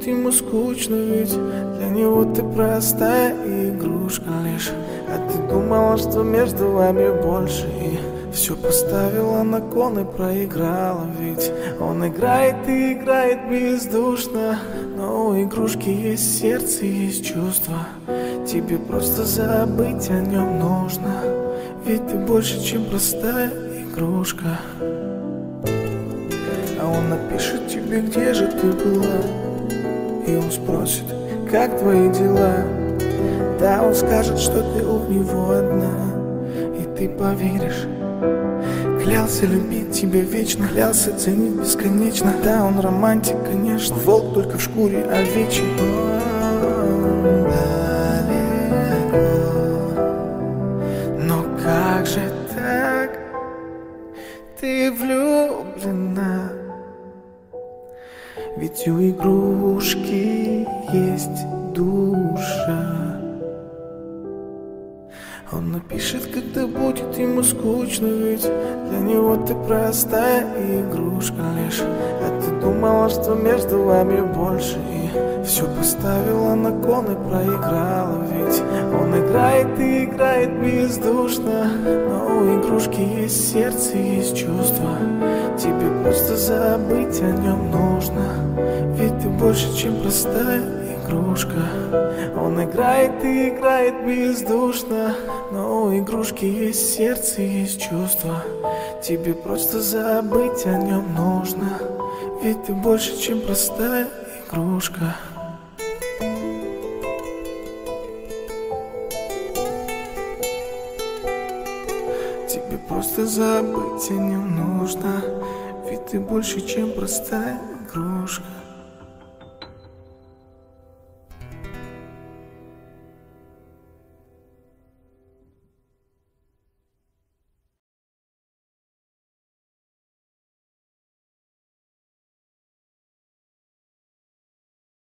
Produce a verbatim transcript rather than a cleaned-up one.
ему скучно, ведь для него ты простая игрушка лишь. А ты думала, что между вами больше, и все поставила на кон и проиграла. Ведь он играет и играет бездушно, но у игрушки есть сердце, есть чувства. Тебе просто забыть о нем нужно, ведь ты больше, чем простая игрушка. А он напишет тебе, где же ты была, и он спросит, как твои дела. Да, он скажет, что ты у него одна, и ты поверишь. Клялся любить тебя вечно, клялся ценить бесконечно. Да, он романтик, конечно, волк только в шкуре овечьей. Но как же так? Ты влюблена, ведь у игрушки есть душа. Он напишет, когда будет ему скучно, ведь для него ты простая игрушка лишь. А ты думала, что между вами больше, и все поставила на кон и проиграла. Ведь он играет и играет бездушно, но у игрушки есть сердце, есть чувства. Тебе просто забыть о нем нужно, ведь ты больше, чем простая игрушка. Он играет и играет бездушно, но у игрушки есть сердце, есть чувства. Тебе просто забыть о нем нужно, ведь ты больше, чем простая игрушка. Тебе просто забыть о нем нужно, ведь ты больше, чем простая игрушка.